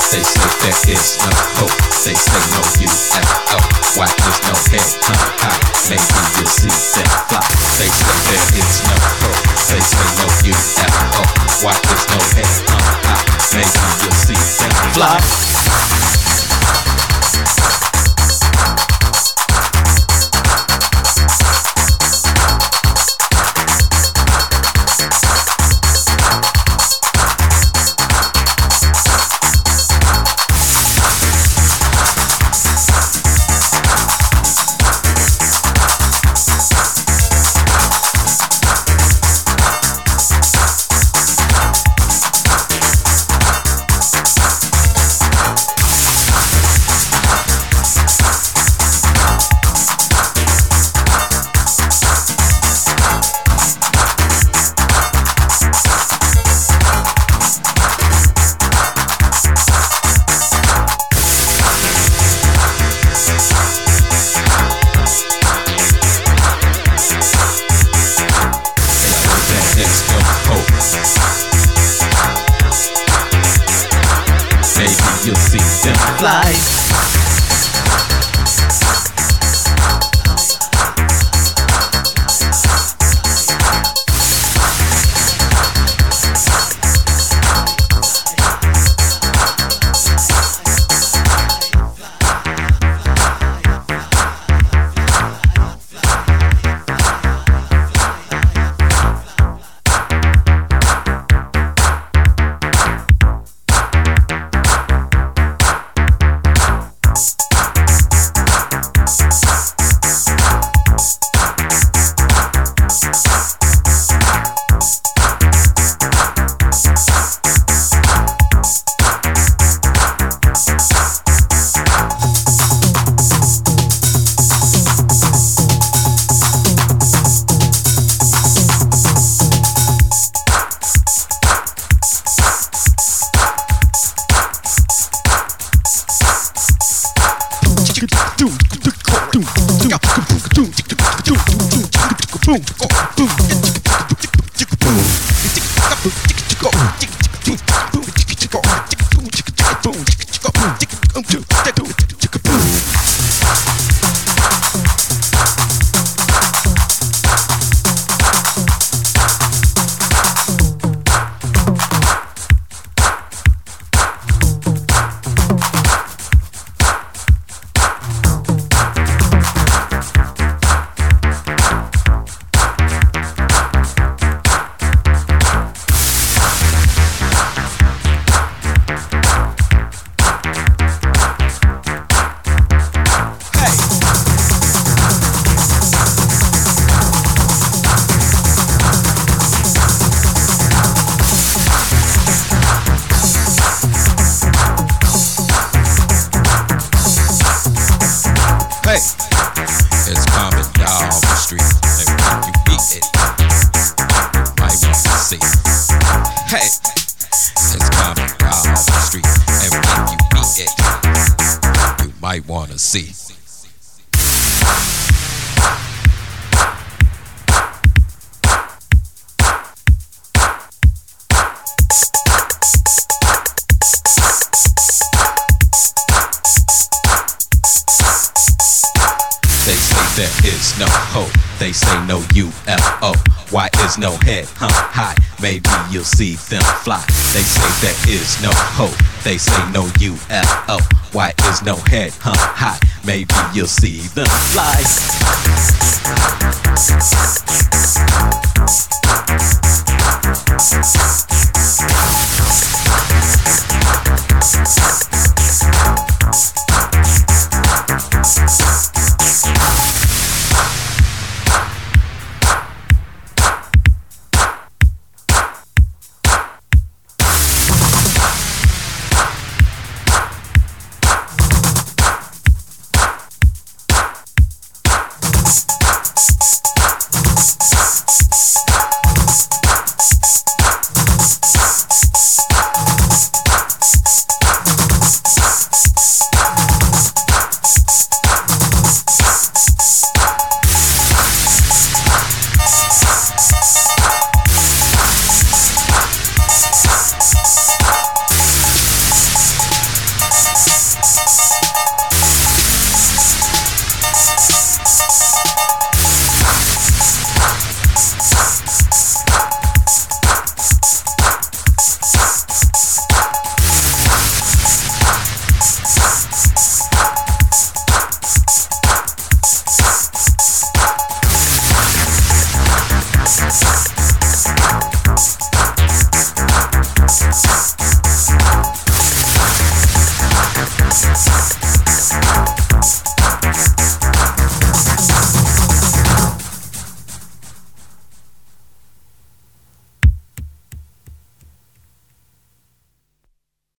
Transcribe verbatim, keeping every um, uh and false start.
They say there is no hope. They say no U F O. Why there's no head come high? Maybe you'll see them fly. They say there is no hope. They say no U F O. Why there's no head come high? Maybe you'll see them fly. You'll see them fly. It's coming down the street. Every time you beat it, you might want to see. Hey, it's coming down the street. Every time you beat it, you might want to see. They say there is no hope. They say no U F O. Why is no head hung high? Maybe you'll see them fly. They say there is no hope. They say no U F O. Why is no head hung high? Maybe you'll see them fly.